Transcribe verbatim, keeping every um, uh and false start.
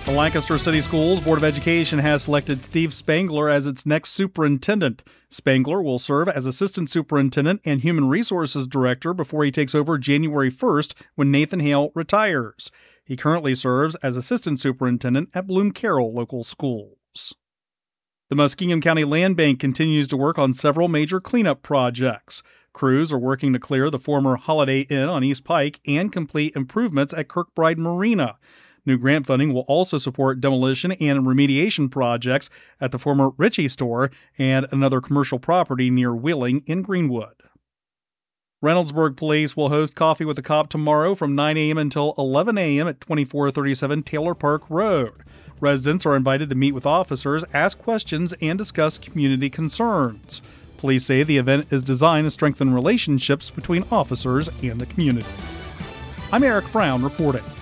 The Lancaster City Schools Board of Education has selected Steve Spangler as its next superintendent. Spangler will serve as assistant superintendent and human resources director before he takes over January first when Nathan Hale retires. He currently serves as assistant superintendent at Bloom Carroll Local Schools. The Muskingum County Land Bank continues to work on several major cleanup projects. Crews are working to clear the former Holiday Inn on East Pike and complete improvements at Kirkbride Marina. New grant funding will also support demolition and remediation projects at the former Ritchie store and another commercial property near Wheeling in Greenwood. Reynoldsburg Police will host Coffee with a Cop tomorrow from nine a.m. until eleven a.m. at twenty-four thirty-seven Taylor Park Road. Residents are invited to meet with officers, ask questions, and discuss community concerns. Police say the event is designed to strengthen relationships between officers and the community. I'm Eric Brown reporting.